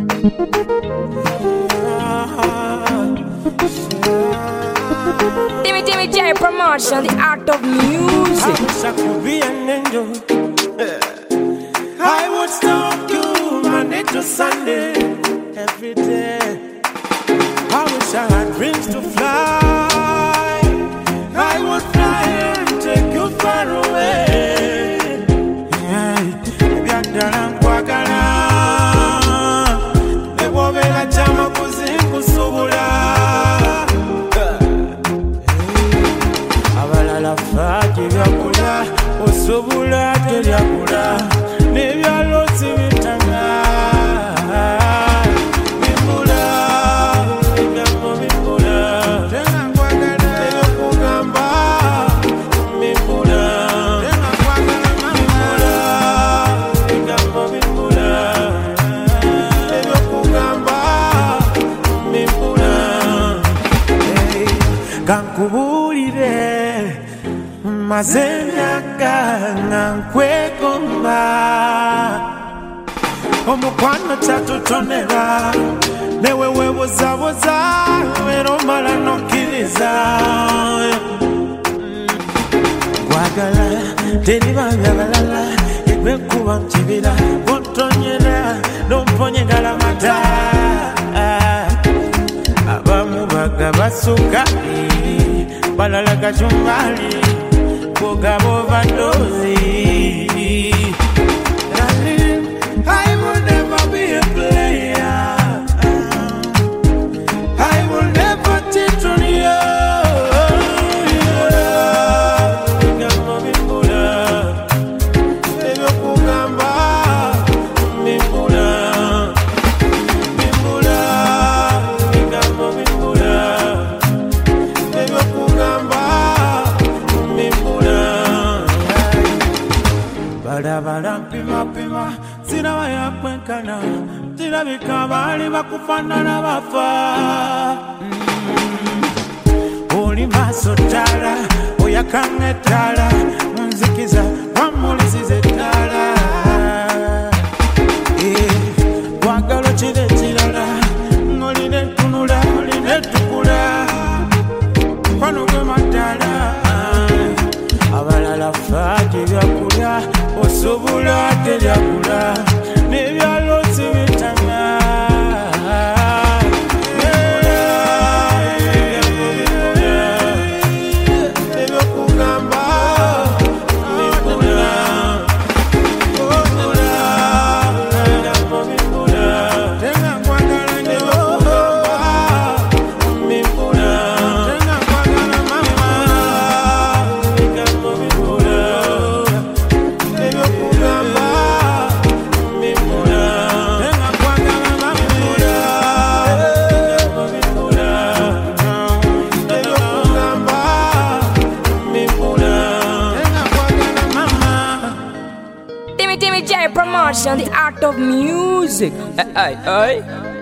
Timmy J Promotion, the art of music. I wish I could be an angel. I would stalk you Monday to Sunday, every day. I wish I had wings to fly. I would fly and take you far away. Baby, I don't want chama kuzingu subula abalala faki byakula osubula teryakula nebyalosi bitanga bimbula ebyamo bimbula tenankwagala ebyokugamba bimbula tenankwagala bimbula ebyamo bimbula ebyokugamba kankubulire mazenyaga nankwekomba omukwano kyatutonera newe webuzabuza era omala nokkiriza kwagala teribanga balala egwekuba mukibira botonyera nomponyegala mata abamu bagaba sukali balala kachumbali bogaba overdose. I will never be a player. I will never cheat on you. Pima sina wayakwenkana tirabika bali bakufanana bafa oli maso tala oyakange tala munzikiza wamulisize tala wagalo kire kirala ngoline tunula oline tukula kwano gwe matala abalala faki byakulya osubula teryakula nebyalosi bitanga ebyokugamba bimbula tengankwagala ebyokugamba bimbula tengankwagala mama bigambo bimbula ebyokugamba bimbula tengankwagala bimbula bigambo bimbula ebyokugamba bimbula tengankwagala mama. Timmy J Promotion, the art of music. Hey.